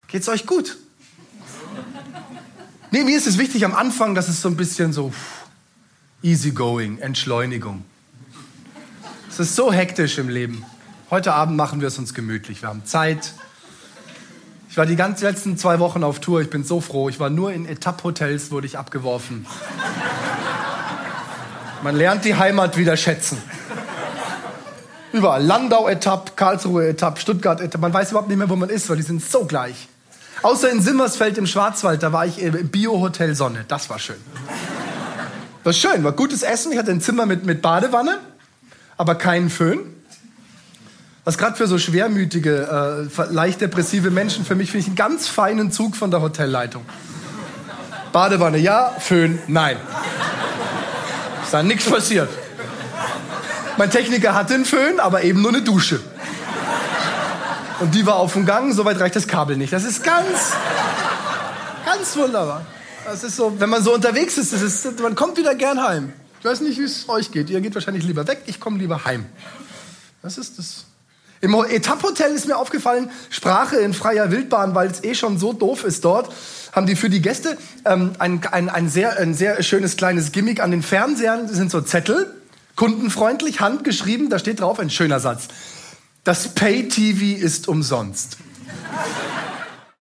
Geht's euch gut? Nee, mir ist es wichtig am Anfang, dass es so ein bisschen so easygoing, Entschleunigung. Es ist so hektisch im Leben. Heute Abend machen wir es uns gemütlich. Wir haben Zeit. Ich war die ganzen letzten 2 Wochen auf Tour. Ich bin so froh. Ich war nur in Etapp-Hotels, wurde ich abgeworfen. Man lernt die Heimat wieder schätzen. Überall. Landau-Etapp, Karlsruhe-Etapp, Stuttgart-Etapp. Man weiß überhaupt nicht mehr, wo man ist, weil die sind so gleich. Außer in Simmersfeld im Schwarzwald, da war ich im Bio-Hotel Sonne. Das war schön. Das war schön, war gutes Essen. Ich hatte ein Zimmer mit Badewanne, aber keinen Föhn. Was gerade für so schwermütige, leicht depressive Menschen, für mich finde ich einen ganz feinen Zug von der Hotelleitung. Badewanne ja, Föhn nein. Ist da nichts passiert. Mein Techniker hatte einen Föhn, aber eben nur eine Dusche. Und die war auf dem Gang, soweit reicht das Kabel nicht. Das ist ganz wunderbar. Das ist so, wenn man so unterwegs ist, man kommt wieder gern heim. Ich weiß nicht, wie es euch geht. Ihr geht wahrscheinlich lieber weg, ich komme lieber heim. Das ist das. Im Etapp-Hotel ist mir aufgefallen, Sprache in freier Wildbahn, weil es schon so doof ist dort, haben die für die Gäste ein sehr schönes kleines Gimmick an den Fernsehern. Das sind so Zettel, kundenfreundlich, handgeschrieben, da steht drauf ein schöner Satz. Das Pay-TV ist umsonst.